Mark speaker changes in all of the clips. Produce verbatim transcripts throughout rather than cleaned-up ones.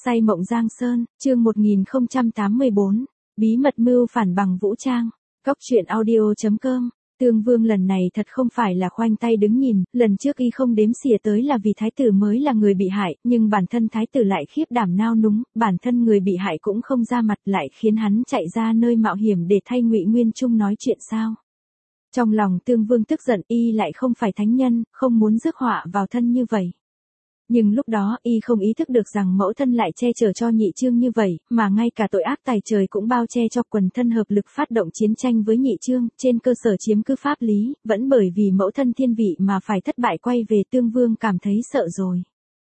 Speaker 1: Say mộng Giang Sơn, chương một nghìn không trăm tám mươi bốn, bí mật mưu phản bằng vũ trang. Cóc truyện audio chấm com. Tương Vương lần này thật không phải là khoanh tay đứng nhìn, lần trước y không đếm xỉa tới là vì thái tử mới là người bị hại, nhưng bản thân thái tử lại khiếp đảm nao núng, bản thân người bị hại cũng không ra mặt, lại khiến hắn chạy ra nơi mạo hiểm để thay Ngụy Nguyên Trung nói chuyện sao? Trong lòng Tương Vương tức giận, y lại không phải thánh nhân, không muốn rước họa vào thân như vậy. Nhưng lúc đó y không ý thức được rằng mẫu thân lại che chở cho Nhị Chương như vậy, mà ngay cả tội ác tài trời cũng bao che cho quần thân hợp lực phát động chiến tranh với Nhị Chương, trên cơ sở chiếm cứ pháp lý, vẫn bởi vì mẫu thân thiên vị mà phải thất bại quay về. Tương Vương cảm thấy sợ rồi.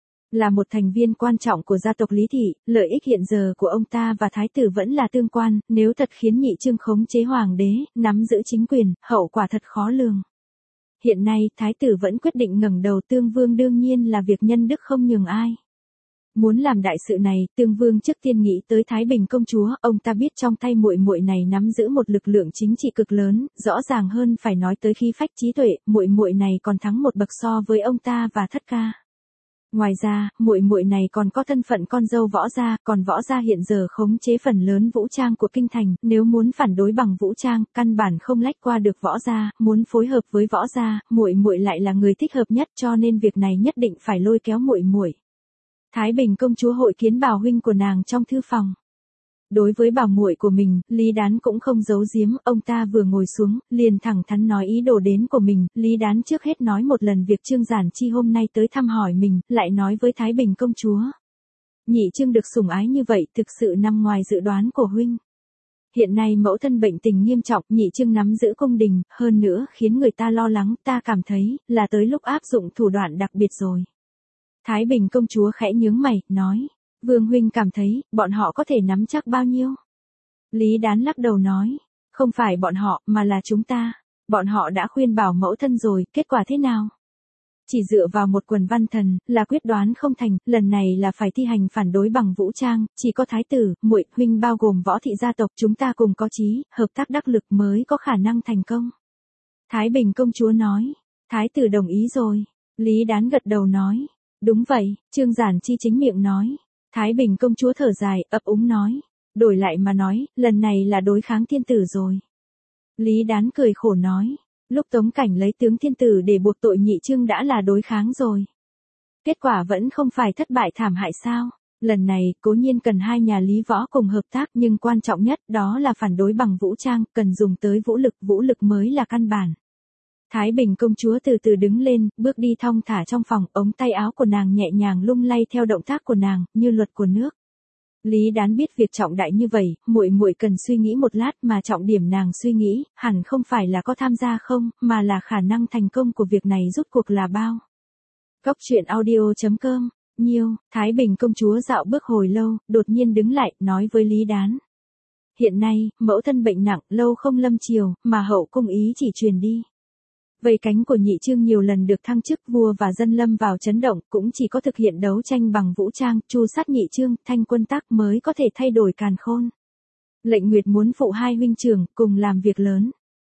Speaker 1: Là một thành viên quan trọng của gia tộc Lý Thị, lợi ích hiện giờ của ông ta và thái tử vẫn là tương quan, nếu thật khiến Nhị Chương khống chế hoàng đế, nắm giữ chính quyền, hậu quả thật khó lường. Hiện nay, thái tử vẫn quyết định ngẩng đầu. Tương Vương đương nhiên là việc nhân đức không nhường ai. Muốn làm đại sự này, Tương Vương trước tiên nghĩ tới Thái Bình công chúa, ông ta biết trong tay muội muội này nắm giữ một lực lượng chính trị cực lớn, rõ ràng hơn phải nói tới khí phách trí tuệ, muội muội này còn thắng một bậc so với ông ta và thất ca. Ngoài ra, muội muội này còn có thân phận con dâu Võ gia, còn Võ gia hiện giờ khống chế phần lớn vũ trang của kinh thành, nếu muốn phản đối bằng vũ trang, căn bản không lách qua được Võ gia, muốn phối hợp với Võ gia, muội muội lại là người thích hợp nhất, cho nên việc này nhất định phải lôi kéo muội muội. Thái Bình công chúa hội kiến bảo huynh của nàng trong thư phòng. Đối với bảo muội của mình, Lý Đán cũng không giấu giếm, ông ta vừa ngồi xuống, liền thẳng thắn nói ý đồ đến của mình. Lý Đán trước hết nói một lần việc Trương Giản Chi hôm nay tới thăm hỏi mình, lại nói với Thái Bình công chúa. Nhị Chương được sủng ái như vậy thực sự nằm ngoài dự đoán của huynh. Hiện nay mẫu thân bệnh tình nghiêm trọng, Nhị Chương nắm giữ cung đình, hơn nữa khiến người ta lo lắng, ta cảm thấy là tới lúc áp dụng thủ đoạn đặc biệt rồi. Thái Bình công chúa khẽ nhướng mày, nói. Vương huynh cảm thấy, bọn họ có thể nắm chắc bao nhiêu? Lý Đán lắc đầu nói, không phải bọn họ, mà là chúng ta. Bọn họ đã khuyên bảo mẫu thân rồi, kết quả thế nào? Chỉ dựa vào một quần văn thần, là quyết đoán không thành, lần này là phải thi hành phản đối bằng vũ trang, chỉ có thái tử, muội huynh bao gồm Võ thị gia tộc, chúng ta cùng có chí, hợp tác đắc lực mới có khả năng thành công. Thái Bình công chúa nói, thái tử đồng ý rồi. Lý Đán gật đầu nói, đúng vậy. Trương Giản Chi chính miệng nói. Thái Bình công chúa thở dài, ấp úng nói. Đổi lại mà nói, lần này là đối kháng thiên tử rồi. Lý Đán cười khổ nói. Lúc Tống Cảnh lấy tướng thiên tử để buộc tội Nhị Chương đã là đối kháng rồi. Kết quả vẫn không phải thất bại thảm hại sao? Lần này, cố nhiên cần hai nhà Lý Võ cùng hợp tác, nhưng quan trọng nhất đó là phản đối bằng vũ trang, cần dùng tới vũ lực, vũ lực mới là căn bản. Thái Bình công chúa từ từ đứng lên, bước đi thong thả trong phòng, ống tay áo của nàng nhẹ nhàng lung lay theo động tác của nàng, như luật của nước. Lý Đán biết việc trọng đại như vậy, muội muội cần suy nghĩ một lát, mà trọng điểm nàng suy nghĩ, hẳn không phải là có tham gia không, mà là khả năng thành công của việc này rốt cuộc là bao. Cóc truyện audio chấm com. Nhiêu, Thái Bình công chúa dạo bước hồi lâu, đột nhiên đứng lại, nói với Lý Đán. Hiện nay, mẫu thân bệnh nặng, lâu không lâm triều, mà hậu cung ý chỉ truyền đi. Vây cánh của Nhị Chương nhiều lần được thăng chức, vua và dân lâm vào chấn động, cũng chỉ có thực hiện đấu tranh bằng vũ trang, tru sát Nhị Chương, thanh quân tắc mới có thể thay đổi càn khôn. Lệnh Nguyệt muốn phụ hai huynh trưởng, cùng làm việc lớn.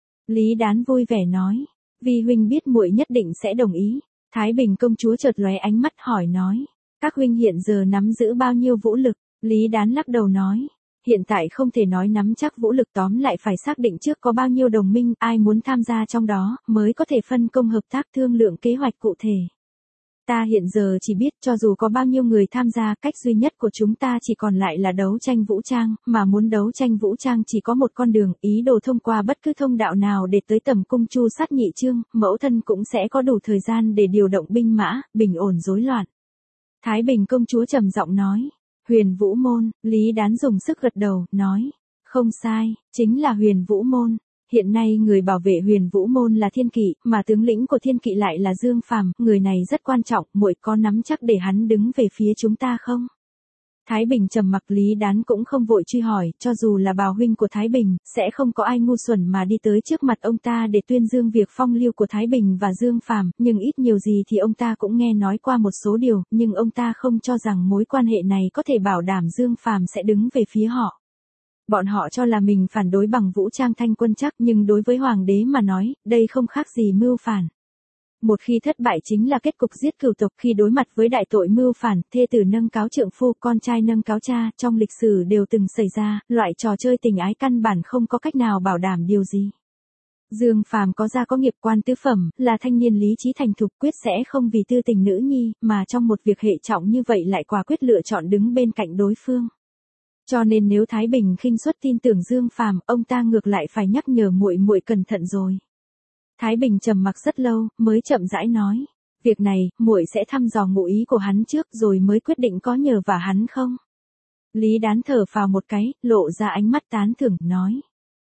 Speaker 1: Lý Đán vui vẻ nói, vì huynh biết muội nhất định sẽ đồng ý. Thái Bình công chúa chợt lóe ánh mắt hỏi nói, các huynh hiện giờ nắm giữ bao nhiêu vũ lực? Lý Đán lắc đầu nói. Hiện tại không thể nói nắm chắc vũ lực, tóm lại phải xác định trước có bao nhiêu đồng minh, ai muốn tham gia trong đó, mới có thể phân công hợp tác thương lượng kế hoạch cụ thể. Ta hiện giờ chỉ biết cho dù có bao nhiêu người tham gia, cách duy nhất của chúng ta chỉ còn lại là đấu tranh vũ trang, mà muốn đấu tranh vũ trang chỉ có một con đường, ý đồ thông qua bất cứ thông đạo nào để tới tầm cung tru sát Nhị Chương, mẫu thân cũng sẽ có đủ thời gian để điều động binh mã, bình ổn rối loạn. Thái Bình công chúa trầm giọng nói. Huyền Vũ Môn, Lý Đán dùng sức gật đầu, nói, không sai, chính là Huyền Vũ Môn. Hiện nay người bảo vệ Huyền Vũ Môn là Thiên Kỵ, mà tướng lĩnh của Thiên Kỵ lại là Dương Phàm, người này rất quan trọng, muội có nắm chắc để hắn đứng về phía chúng ta không? Thái Bình trầm mặc. Lý Đán cũng không vội truy hỏi, cho dù là bào huynh của Thái Bình, sẽ không có ai ngu xuẩn mà đi tới trước mặt ông ta để tuyên dương việc phong lưu của Thái Bình và Dương Phàm, nhưng ít nhiều gì thì ông ta cũng nghe nói qua một số điều, nhưng ông ta không cho rằng mối quan hệ này có thể bảo đảm Dương Phàm sẽ đứng về phía họ. Bọn họ cho là mình phản đối bằng vũ trang thanh quân chắc, nhưng đối với hoàng đế mà nói, đây không khác gì mưu phản. Một khi thất bại chính là kết cục giết cửu tộc, khi đối mặt với đại tội mưu phản, thê tử nâng cáo trượng phu, con trai nâng cáo cha, trong lịch sử đều từng xảy ra, loại trò chơi tình ái căn bản không có cách nào bảo đảm điều gì. Dương Phàm có gia có nghiệp, quan tứ phẩm, là thanh niên lý trí thành thục, quyết sẽ không vì tư tình nữ nhi, mà trong một việc hệ trọng như vậy lại quả quyết lựa chọn đứng bên cạnh đối phương. Cho nên nếu Thái Bình khinh suất tin tưởng Dương Phàm, ông ta ngược lại phải nhắc nhở muội muội cẩn thận rồi. Thái Bình trầm mặc rất lâu, mới chậm rãi nói, việc này, muội sẽ thăm dò ngụ ý của hắn trước rồi mới quyết định có nhờ vả hắn không. Lý Đán thở phào một cái, lộ ra ánh mắt tán thưởng, nói.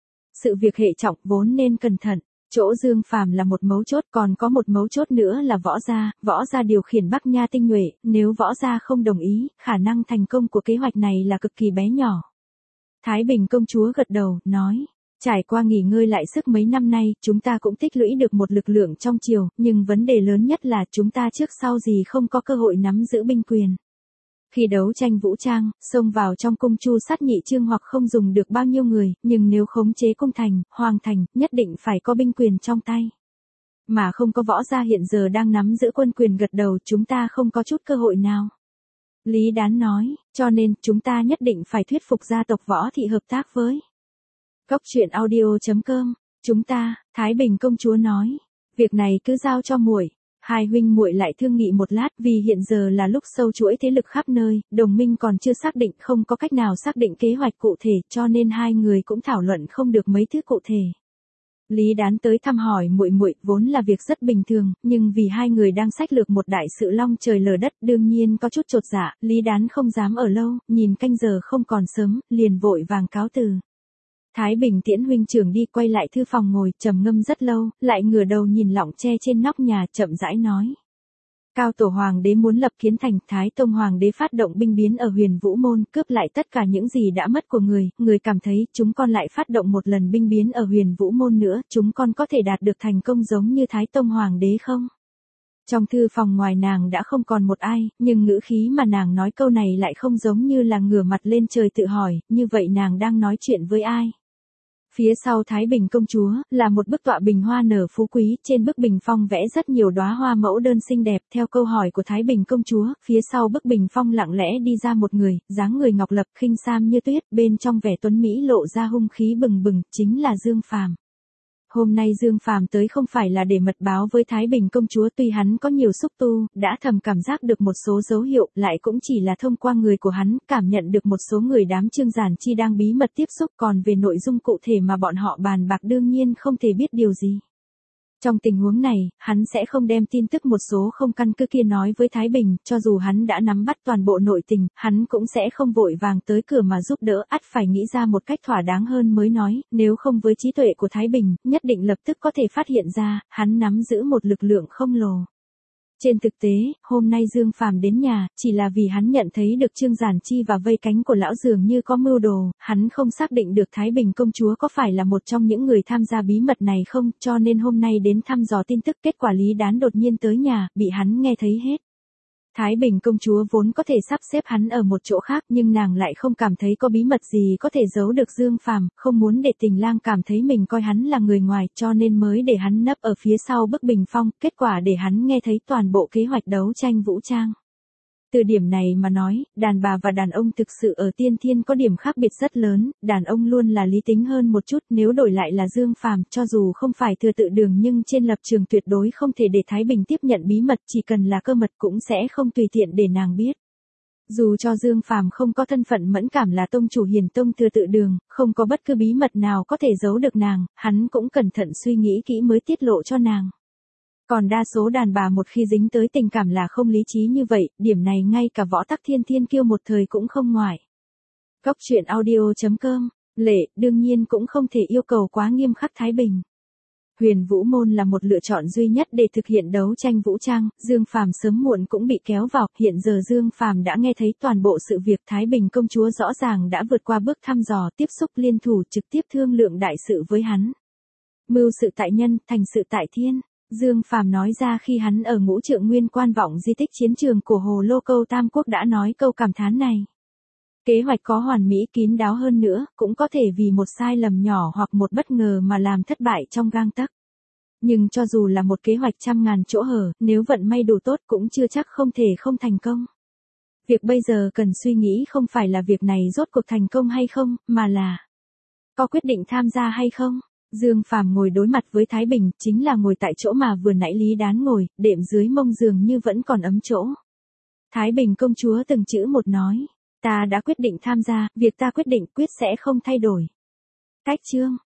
Speaker 1: Sự việc hệ trọng vốn nên cẩn thận, chỗ Dương Phàm là một mấu chốt, còn có một mấu chốt nữa là võ gia, võ gia điều khiển Bắc Nha tinh nhuệ, nếu võ gia không đồng ý, khả năng thành công của kế hoạch này là cực kỳ bé nhỏ. Thái Bình công chúa gật đầu, nói. Trải qua nghỉ ngơi lại sức mấy năm nay, chúng ta cũng tích lũy được một lực lượng trong triều, nhưng vấn đề lớn nhất là chúng ta trước sau gì không có cơ hội nắm giữ binh quyền. Khi đấu tranh vũ trang, xông vào trong cung Chu Sát nhị chương hoặc không dùng được bao nhiêu người, nhưng nếu khống chế cung thành, hoàng thành, nhất định phải có binh quyền trong tay. Mà không có võ gia hiện giờ đang nắm giữ quân quyền gật đầu, chúng ta không có chút cơ hội nào. Lý Đán nói, cho nên chúng ta nhất định phải thuyết phục gia tộc Võ Thị hợp tác với. Cốc truyện audio chấm com, chúng ta, Thái Bình công chúa nói, việc này cứ giao cho muội. Hai huynh muội lại thương nghị một lát, vì hiện giờ là lúc sâu chuỗi thế lực khắp nơi, đồng minh còn chưa xác định, không có cách nào xác định kế hoạch cụ thể, cho nên hai người cũng thảo luận không được mấy thứ cụ thể. Lý Đán tới thăm hỏi muội muội vốn là việc rất bình thường, nhưng vì hai người đang xách lược một đại sự long trời lở đất, đương nhiên có chút chột dạ, Lý Đán không dám ở lâu, nhìn canh giờ không còn sớm, liền vội vàng cáo từ. Thái Bình tiễn huynh trưởng đi, quay lại thư phòng ngồi, trầm ngâm rất lâu, lại ngửa đầu nhìn lọng tre trên nóc nhà, chậm rãi nói. Cao tổ hoàng đế muốn lập kiến thành, Thái Tông hoàng đế phát động binh biến ở Huyền Vũ Môn, cướp lại tất cả những gì đã mất của người, người cảm thấy chúng con lại phát động một lần binh biến ở Huyền Vũ Môn nữa, chúng con có thể đạt được thành công giống như Thái Tông hoàng đế không? Trong thư phòng ngoài nàng đã không còn một ai, nhưng ngữ khí mà nàng nói câu này lại không giống như là ngửa mặt lên trời tự hỏi, như vậy nàng đang nói chuyện với ai? Phía sau Thái Bình công chúa, là một bức tọa bình hoa nở phú quý, trên bức bình phong vẽ rất nhiều đóa hoa mẫu đơn xinh đẹp, theo câu hỏi của Thái Bình công chúa, phía sau bức bình phong lặng lẽ đi ra một người, dáng người ngọc lập khinh sam như tuyết, bên trong vẻ tuấn mỹ lộ ra hung khí bừng bừng, chính là Dương Phàm. Hôm nay Dương Phàm tới không phải là để mật báo với Thái Bình công chúa, tuy hắn có nhiều xúc tu, đã thầm cảm giác được một số dấu hiệu, lại cũng chỉ là thông qua người của hắn, cảm nhận được một số người đám Trương Giản Chi đang bí mật tiếp xúc, còn về nội dung cụ thể mà bọn họ bàn bạc đương nhiên không thể biết điều gì. Trong tình huống này, hắn sẽ không đem tin tức một số không căn cứ kia nói với Thái Bình, cho dù hắn đã nắm bắt toàn bộ nội tình, hắn cũng sẽ không vội vàng tới cửa mà giúp đỡ, ắt phải nghĩ ra một cách thỏa đáng hơn mới nói, nếu không với trí tuệ của Thái Bình, nhất định lập tức có thể phát hiện ra, hắn nắm giữ một lực lượng khổng lồ. Trên thực tế, hôm nay Dương Phàm đến nhà, chỉ là vì hắn nhận thấy được Trương Giản Chi và vây cánh của lão dường như có mưu đồ, hắn không xác định được Thái Bình công chúa có phải là một trong những người tham gia bí mật này không, cho nên hôm nay đến thăm dò tin tức, kết quả Lý Đán đột nhiên tới nhà, bị hắn nghe thấy hết. Thái Bình công chúa vốn có thể sắp xếp hắn ở một chỗ khác, nhưng nàng lại không cảm thấy có bí mật gì có thể giấu được Dương Phàm, không muốn để Tình Lang cảm thấy mình coi hắn là người ngoài, cho nên mới để hắn nấp ở phía sau bức bình phong, kết quả để hắn nghe thấy toàn bộ kế hoạch đấu tranh vũ trang. Từ điểm này mà nói, đàn bà và đàn ông thực sự ở tiên thiên có điểm khác biệt rất lớn, đàn ông luôn là lý tính hơn một chút, nếu đổi lại là Dương Phàm, cho dù không phải thừa tự đường nhưng trên lập trường tuyệt đối không thể để Thái Bình tiếp nhận bí mật, chỉ cần là cơ mật cũng sẽ không tùy tiện để nàng biết. Dù cho Dương Phàm không có thân phận mẫn cảm là tông chủ Hiền Tông thừa tự đường, không có bất cứ bí mật nào có thể giấu được nàng, hắn cũng cẩn thận suy nghĩ kỹ mới tiết lộ cho nàng. Còn đa số đàn bà một khi dính tới tình cảm là không lý trí như vậy, điểm này ngay cả Võ Tắc Thiên Thiên Kiêu một thời cũng không ngoại. Cốc truyện audio chấm com, lệ, đương nhiên cũng không thể yêu cầu quá nghiêm khắc Thái Bình. Huyền Vũ Môn là một lựa chọn duy nhất để thực hiện đấu tranh vũ trang, Dương Phàm sớm muộn cũng bị kéo vào, hiện giờ Dương Phàm đã nghe thấy toàn bộ sự việc, Thái Bình công chúa rõ ràng đã vượt qua bước thăm dò, tiếp xúc liên thủ trực tiếp thương lượng đại sự với hắn. Mưu sự tại nhân, thành sự tại thiên. Dương Phàm nói ra khi hắn ở Ngũ Trượng Nguyên quan vọng di tích chiến trường của Hồ Lô Câu Tam Quốc đã nói câu cảm thán này. Kế hoạch có hoàn mỹ kín đáo hơn nữa, cũng có thể vì một sai lầm nhỏ hoặc một bất ngờ mà làm thất bại trong gang tấc. Nhưng cho dù là một kế hoạch trăm ngàn chỗ hở, nếu vận may đủ tốt cũng chưa chắc không thể không thành công. Việc bây giờ cần suy nghĩ không phải là việc này rốt cuộc thành công hay không, mà là có quyết định tham gia hay không. Dương Phàm ngồi đối mặt với Thái Bình, chính là ngồi tại chỗ mà vừa nãy Lý Đán ngồi, đệm dưới mông giường như vẫn còn ấm chỗ. Thái Bình công chúa từng chữ một nói, ta đã quyết định tham gia, việc ta quyết định quyết sẽ không thay đổi. Cách chương